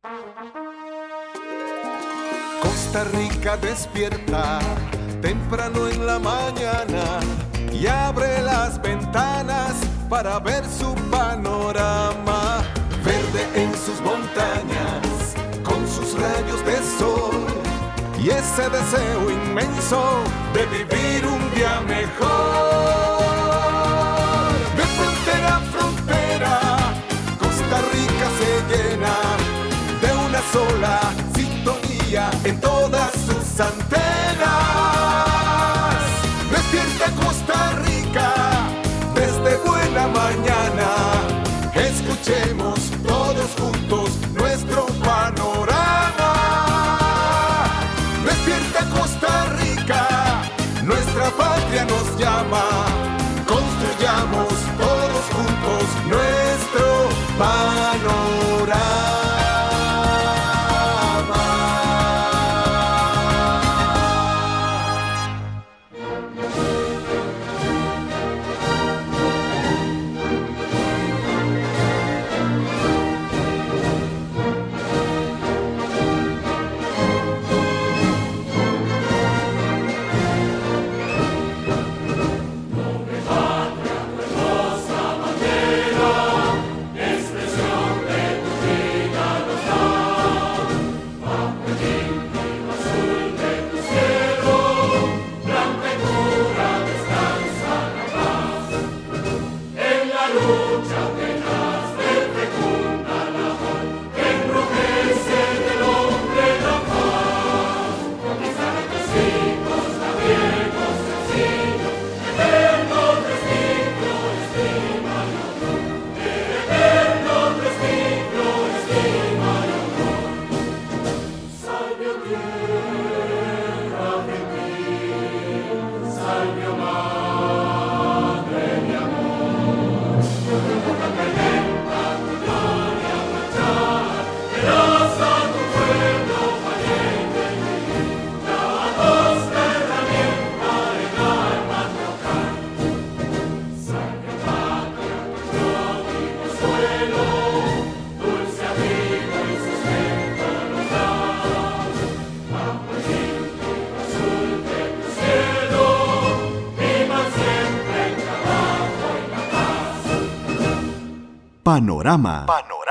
Costa Rica despierta temprano en la mañana y abre las ventanas para ver su panorama. Verde en sus montañas, con sus rayos de sol y ese deseo inmenso de vivir un día mejor. De frontera a frontera, Costa Rica se llena de una sola sintonía en todas sus antenas. Despierta Costa Rica desde buena mañana. Escuchemos todos juntos nuestro panorama. Despierta Costa Rica, nuestra patria nos llama. Construyamos todos juntos nuestro panorama. Panorama.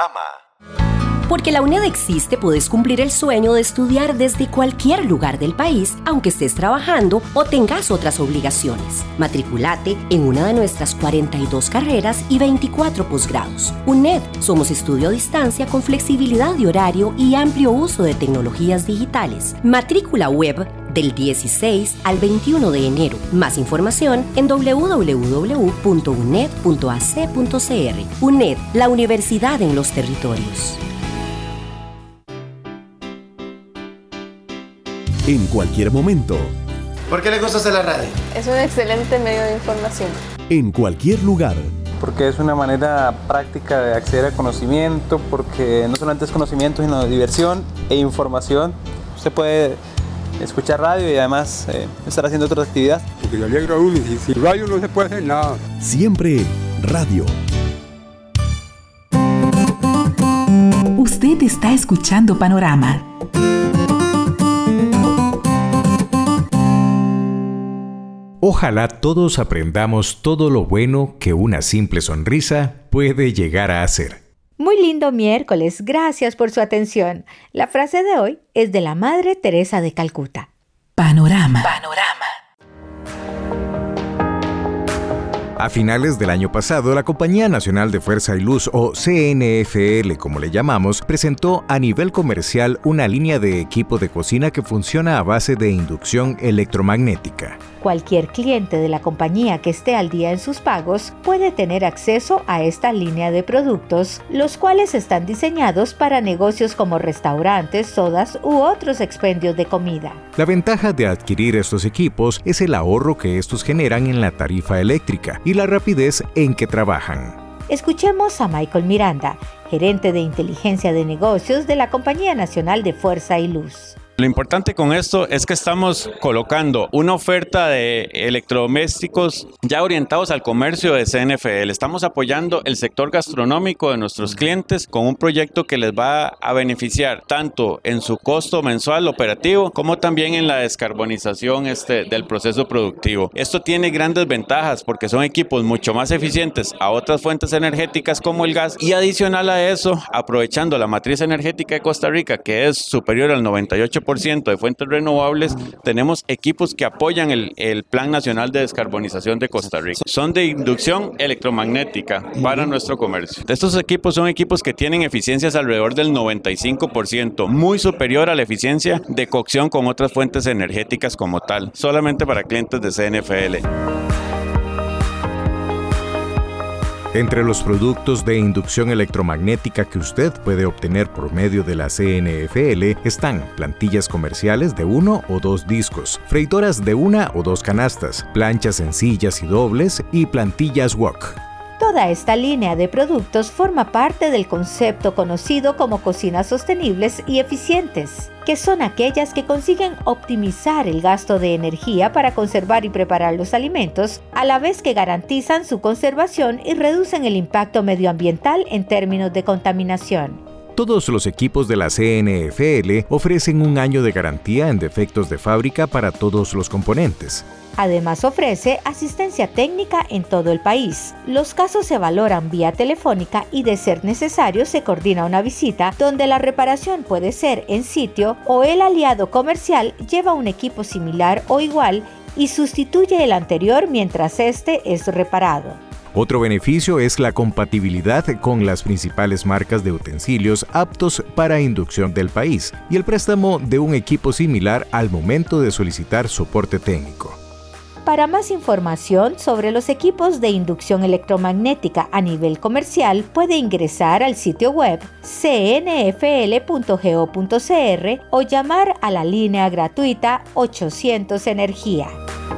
Porque la UNED existe, puedes cumplir el sueño de estudiar desde cualquier lugar del país, aunque estés trabajando o tengas otras obligaciones. Matriculate en una de nuestras 42 carreras y 24 posgrados. UNED, somos estudio a distancia con flexibilidad de horario y amplio uso de tecnologías digitales. Matrícula web del 16 al 21 de enero. Más información en www.uned.ac.cr. UNED, la universidad en los territorios. En cualquier momento. ¿Por qué le gusta hacer la radio? Es un excelente medio de información. En cualquier lugar. Porque es una manera práctica de acceder al conocimiento, porque no solamente es conocimiento, sino diversión e información. Usted puede escuchar radio y además estar haciendo otras actividades. Porque yo alegro a uno y sin radio no se puede hacer nada. Siempre radio. Usted está escuchando Panorama. Ojalá todos aprendamos todo lo bueno que una simple sonrisa puede llegar a hacer. Muy lindo miércoles, gracias por su atención. La frase de hoy es de la Madre Teresa de Calcuta. Panorama. A finales del año pasado, la Compañía Nacional de Fuerza y Luz, o CNFL como le llamamos, presentó a nivel comercial una línea de equipo de cocina que funciona a base de inducción electromagnética. Cualquier cliente de la compañía que esté al día en sus pagos puede tener acceso a esta línea de productos, los cuales están diseñados para negocios como restaurantes, sodas u otros expendios de comida. La ventaja de adquirir estos equipos es el ahorro que estos generan en la tarifa eléctrica y la rapidez en que trabajan. Escuchemos a Michael Miranda, gerente de inteligencia de negocios de la Compañía Nacional de Fuerza y Luz. Lo importante con esto es que estamos colocando una oferta de electrodomésticos ya orientados al comercio de CNFL. Estamos apoyando el sector gastronómico de nuestros clientes con un proyecto que les va a beneficiar tanto en su costo mensual operativo como también en la descarbonización del proceso productivo. Esto tiene grandes ventajas porque son equipos mucho más eficientes a otras fuentes energéticas como el gas, y adicional a eso, aprovechando la matriz energética de Costa Rica, que es superior al 98% de fuentes renovables, tenemos equipos que apoyan el Plan Nacional de Descarbonización de Costa Rica. Son de inducción electromagnética para nuestro comercio. Estos equipos son equipos que tienen eficiencias alrededor del 95%, muy superior a la eficiencia de cocción con otras fuentes energéticas como tal, solamente para clientes de CNFL. Entre los productos de inducción electromagnética que usted puede obtener por medio de la CNFL están plantillas comerciales de 1 o 2 discos, freidoras de 1 o 2 canastas, planchas sencillas y dobles y plantillas wok. Toda esta línea de productos forma parte del concepto conocido como cocinas sostenibles y eficientes, que son aquellas que consiguen optimizar el gasto de energía para conservar y preparar los alimentos, a la vez que garantizan su conservación y reducen el impacto medioambiental en términos de contaminación. Todos los equipos de la CNFL ofrecen un año de garantía en defectos de fábrica para todos los componentes. Además ofrece asistencia técnica en todo el país. Los casos se valoran vía telefónica y, de ser necesario, se coordina una visita donde la reparación puede ser en sitio o el aliado comercial lleva un equipo similar o igual y sustituye el anterior mientras este es reparado. Otro beneficio es la compatibilidad con las principales marcas de utensilios aptos para inducción del país y el préstamo de un equipo similar al momento de solicitar soporte técnico. Para más información sobre los equipos de inducción electromagnética a nivel comercial, puede ingresar al sitio web cnfl.go.cr o llamar a la línea gratuita 800 Energía.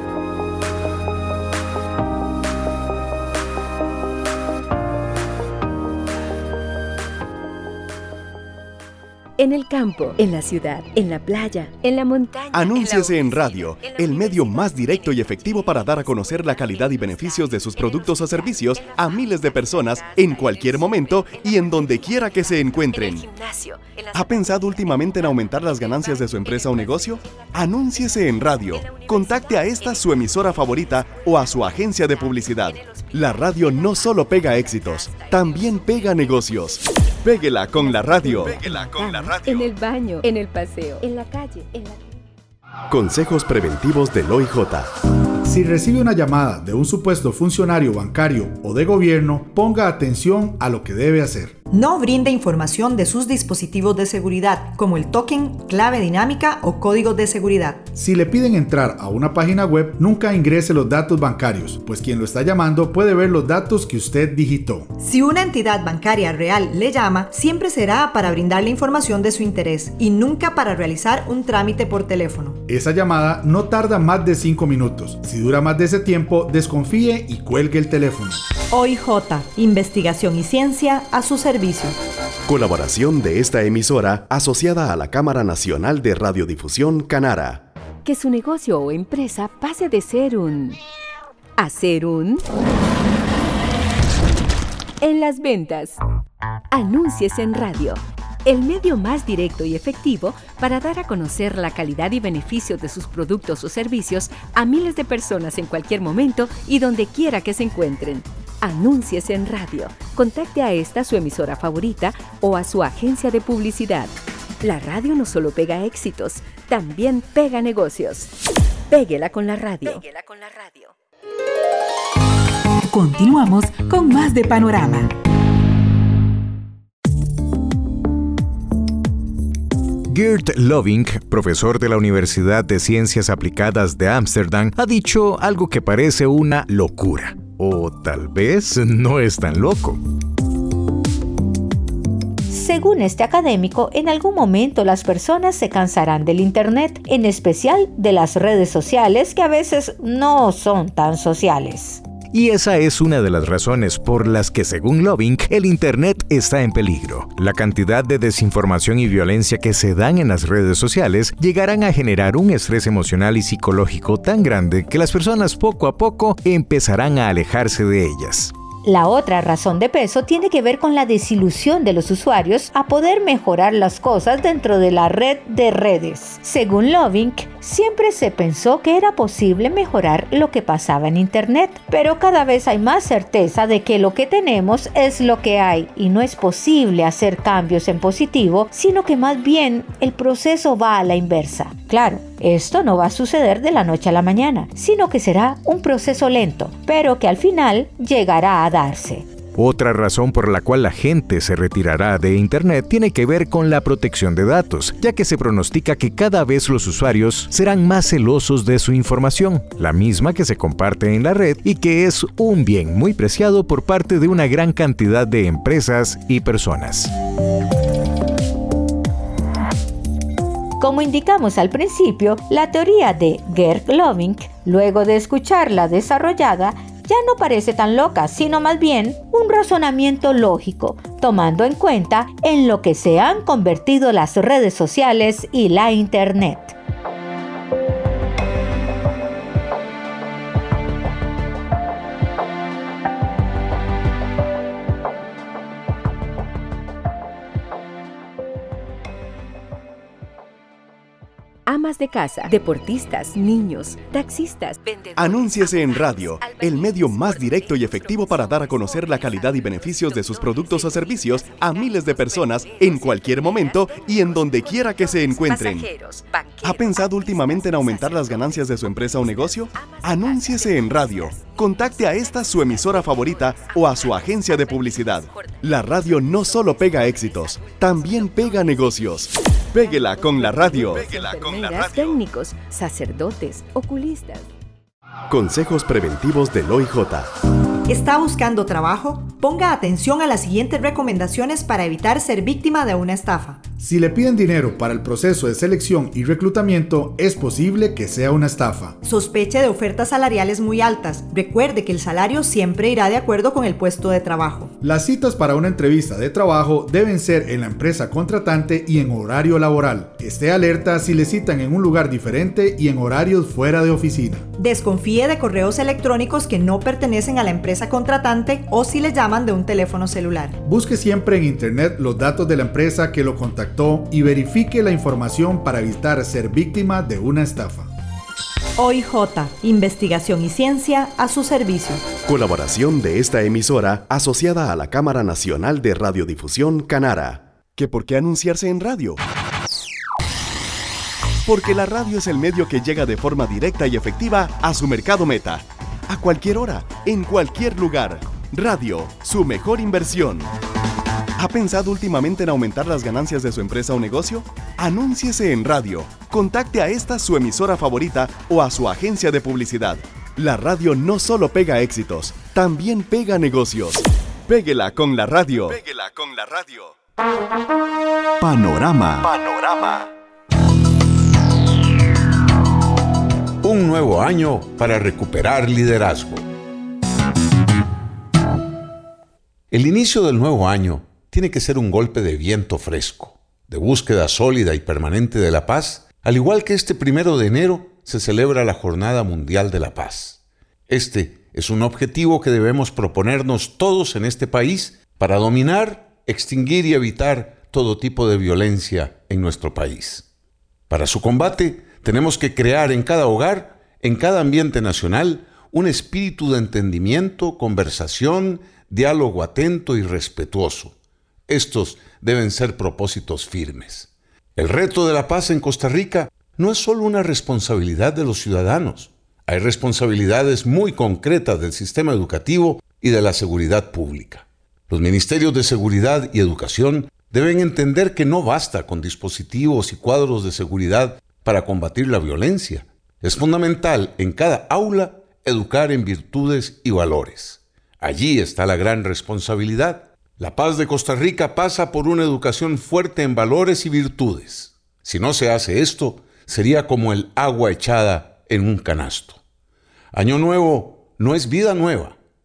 En el campo, en la ciudad, en la playa, en la montaña. Anúnciese en radio, el medio más directo y efectivo para dar a conocer la calidad y beneficios de sus productos o servicios a miles de personas en cualquier momento y en donde quiera que se encuentren. ¿Ha pensado últimamente en aumentar las ganancias de su empresa o negocio? Anúnciese en radio. Contacte a esta su emisora favorita o a su agencia de publicidad. La radio no solo pega éxitos, también pega negocios. Péguela con la radio. Péguela con la radio. En el baño, en el paseo, en la calle, en la... Consejos preventivos del OIJ. Si recibe una llamada de un supuesto funcionario bancario o de gobierno, ponga atención a lo que debe hacer. No brinde información de sus dispositivos de seguridad, como el token, clave dinámica o código de seguridad. Si le piden entrar a una página web, nunca ingrese los datos bancarios, pues quien lo está llamando puede ver los datos que usted digitó. Si una entidad bancaria real le llama, siempre será para brindarle información de su interés y nunca para realizar un trámite por teléfono. Esa llamada no tarda más de 5 minutos. Si dura más de ese tiempo, desconfíe y cuelgue el teléfono. OIJ, investigación y ciencia a su servicio. Colaboración de esta emisora asociada a la Cámara Nacional de Radiodifusión Canara. Que su negocio o empresa pase de ser a ser en las ventas. Anúnciese en radio, el medio más directo y efectivo para dar a conocer la calidad y beneficios de sus productos o servicios a miles de personas en cualquier momento y donde quiera que se encuentren. Anúnciese en radio. Contacte a esta su emisora favorita o a su agencia de publicidad. La radio no solo pega éxitos, también pega negocios. Péguela con la radio. Péguela con la radio. Continuamos con más de Panorama. Geert Lovink, profesor de la Universidad de Ciencias Aplicadas de Ámsterdam, ha dicho algo que parece una locura. O tal vez no es tan loco. Según este académico, en algún momento las personas se cansarán del Internet, en especial de las redes sociales que a veces no son tan sociales. Y esa es una de las razones por las que, según Loving, el Internet está en peligro. La cantidad de desinformación y violencia que se dan en las redes sociales llegarán a generar un estrés emocional y psicológico tan grande que las personas poco a poco empezarán a alejarse de ellas. La otra razón de peso tiene que ver con la desilusión de los usuarios a poder mejorar las cosas dentro de la red de redes. Según Loving, siempre se pensó que era posible mejorar lo que pasaba en Internet, pero cada vez hay más certeza de que lo que tenemos es lo que hay y no es posible hacer cambios en positivo, sino que más bien el proceso va a la inversa. Claro, esto no va a suceder de la noche a la mañana, sino que será un proceso lento, pero que al final llegará a darse. Otra razón por la cual la gente se retirará de Internet tiene que ver con la protección de datos, ya que se pronostica que cada vez los usuarios serán más celosos de su información, la misma que se comparte en la red y que es un bien muy preciado por parte de una gran cantidad de empresas y personas. Como indicamos al principio, la teoría de Gerd Loving, luego de escucharla desarrollada, ya no parece tan loca, sino más bien un razonamiento lógico, tomando en cuenta en lo que se han convertido las redes sociales y la Internet. Amas de casa, deportistas, niños, taxistas, vendedores. Anúnciese en radio, el medio más directo y efectivo para dar a conocer la calidad y beneficios de sus productos o servicios a miles de personas en cualquier momento y en donde quiera que se encuentren. ¿Ha pensado últimamente en aumentar las ganancias de su empresa o negocio? Anúnciese en radio. Contacte a esta su emisora favorita o a su agencia de publicidad. La radio no solo pega éxitos, también pega negocios. Péguela con la radio. Enfermeras, técnicos, sacerdotes, oculistas. Consejos preventivos del OIJ. ¿Está buscando trabajo? Ponga atención a las siguientes recomendaciones para evitar ser víctima de una estafa. Si le piden dinero para el proceso de selección y reclutamiento, es posible que sea una estafa. Sospeche de ofertas salariales muy altas. Recuerde que el salario siempre irá de acuerdo con el puesto de trabajo. Las citas para una entrevista de trabajo deben ser en la empresa contratante y en horario laboral. Esté alerta si le citan en un lugar diferente y en horarios fuera de oficina. Desconfíe de correos electrónicos que no pertenecen a la empresa contratante o si le llaman de un teléfono celular. Busque siempre en internet los datos de la empresa que lo contactó y verifique la información para evitar ser víctima de una estafa. OIJ, investigación y ciencia a su servicio. Colaboración de esta emisora asociada a la Cámara Nacional de Radiodifusión Canara. ¿Que por qué anunciarse en radio? Porque la radio es el medio que llega de forma directa y efectiva a su mercado meta. A cualquier hora, en cualquier lugar. Radio, su mejor inversión. ¿Ha pensado últimamente en aumentar las ganancias de su empresa o negocio? Anúnciese en radio. Contacte a esta su emisora favorita o a su agencia de publicidad. La radio no solo pega éxitos, también pega negocios. Péguela con la radio. Péguela con la radio. Panorama. Un nuevo año para recuperar liderazgo. El inicio del nuevo año tiene que ser un golpe de viento fresco, de búsqueda sólida y permanente de la paz, al igual que este 1 de enero se celebra la Jornada Mundial de la Paz. Este es un objetivo que debemos proponernos todos en este país para dominar, extinguir y evitar todo tipo de violencia en nuestro país. Para su combate, tenemos que crear en cada hogar, en cada ambiente nacional, un espíritu de entendimiento, conversación, diálogo atento y respetuoso. Estos deben ser propósitos firmes. El reto de la paz en Costa Rica no es solo una responsabilidad de los ciudadanos. Hay responsabilidades muy concretas del sistema educativo y de la seguridad pública. Los ministerios de Seguridad y Educación deben entender que no basta con dispositivos y cuadros de seguridad para combatir la violencia. Es fundamental en cada aula educar en virtudes y valores. Allí está la gran responsabilidad. La paz de Costa Rica pasa por una educación fuerte en valores y virtudes. Si no se hace esto, sería como el agua echada en un canasto. Año nuevo no es vida nueva,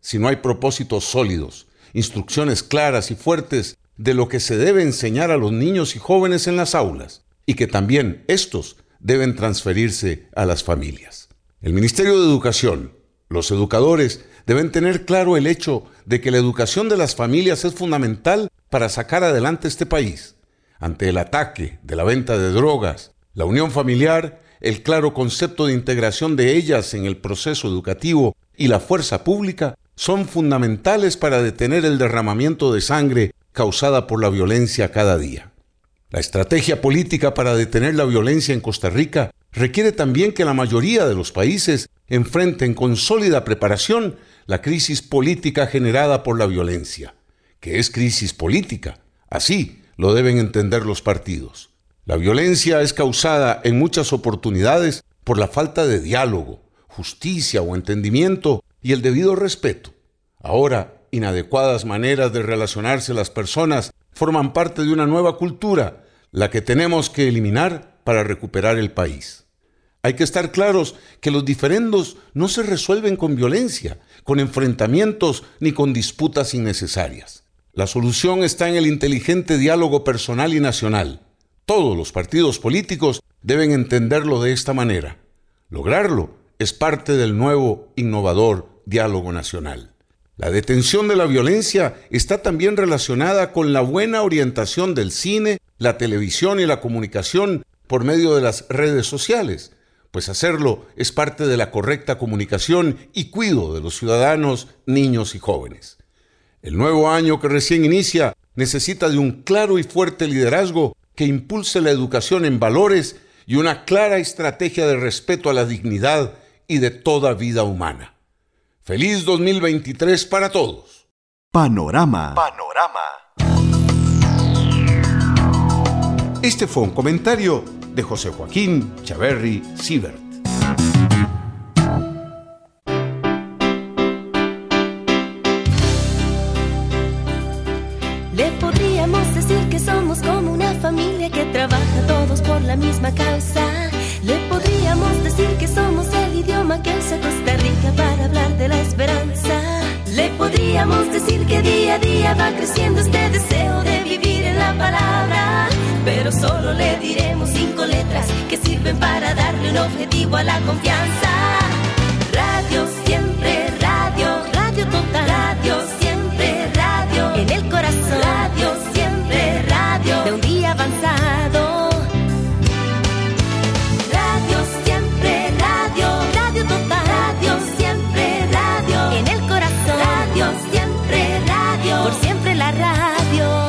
si no hay propósitos sólidos, instrucciones claras y fuertes de lo que se debe enseñar a los niños y jóvenes en las aulas, y que también estos deben transferirse a las familias. El Ministerio de Educación, los educadores, deben tener claro el hecho de que la educación de las familias es fundamental para sacar adelante este país. Ante el ataque de la venta de drogas, la unión familiar, el claro concepto de integración de ellas en el proceso educativo y la fuerza pública son fundamentales para detener el derramamiento de sangre causada por la violencia cada día. La estrategia política para detener la violencia en Costa Rica requiere también que la mayoría de los países enfrenten con sólida preparación la crisis política generada por la violencia, que es crisis política. Así lo deben entender los partidos. La violencia es causada en muchas oportunidades por la falta de diálogo, justicia o entendimiento y el debido respeto. Ahora, inadecuadas maneras de relacionarse las personas forman parte de una nueva cultura, la que tenemos que eliminar para recuperar el país. Hay que estar claros que los diferendos no se resuelven con violencia, con enfrentamientos ni con disputas innecesarias. La solución está en el inteligente diálogo personal y nacional. Todos los partidos políticos deben entenderlo de esta manera. Lograrlo es parte del nuevo, innovador diálogo nacional. La detención de la violencia está también relacionada con la buena orientación del cine, la televisión y la comunicación por medio de las redes sociales, pues hacerlo es parte de la correcta comunicación y cuidado de los ciudadanos, niños y jóvenes. El nuevo año que recién inicia necesita de un claro y fuerte liderazgo que impulse la educación en valores y una clara estrategia de respeto a la dignidad y de toda vida humana. ¡Feliz 2023 para todos! Panorama. Este fue un comentario de José Joaquín Chaverri Siebert. Le podríamos decir que somos como una familia que trabaja todos por la misma causa. Le podríamos decir que somos el idioma que usa Costa Rica para hablar de la esperanza. Le podríamos decir que día a día va creciendo este deseo de vivir en la palabra. Pero solo le diremos 5 letras que sirven para darle un objetivo a la confianza. Radio siempre, radio, radio total. Radio siempre, radio, en el corazón. Radio siempre, radio, de un día avanzado. Radio siempre, radio, radio total. Radio siempre, radio, en el corazón. Radio siempre, radio, por siempre la radio.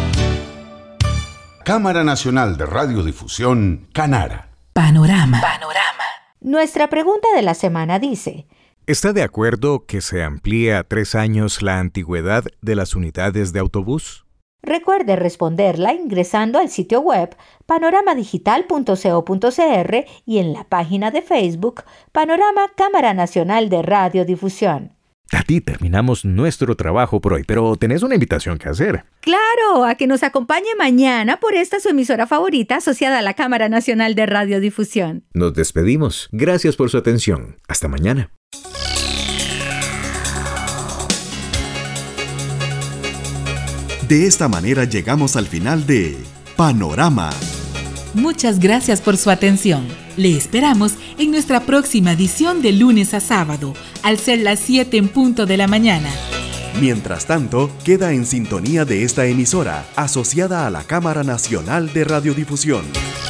Cámara Nacional de Radiodifusión, Canara. Panorama. Nuestra pregunta de la semana dice: ¿está de acuerdo que se amplíe a 3 años la antigüedad de las unidades de autobús? Recuerde responderla ingresando al sitio web panoramadigital.co.cr y en la página de Facebook Panorama Cámara Nacional de Radiodifusión. Tati, terminamos nuestro trabajo por hoy, pero tenés una invitación que hacer. ¡Claro! A que nos acompañe mañana por esta su emisora favorita asociada a la Cámara Nacional de Radiodifusión. Nos despedimos. Gracias por su atención. Hasta mañana. De esta manera llegamos al final de Panorama. Muchas gracias por su atención. Le esperamos en nuestra próxima edición de lunes a sábado, al ser las 7 en punto de la mañana. Mientras tanto, queda en sintonía de esta emisora, asociada a la Cámara Nacional de Radiodifusión.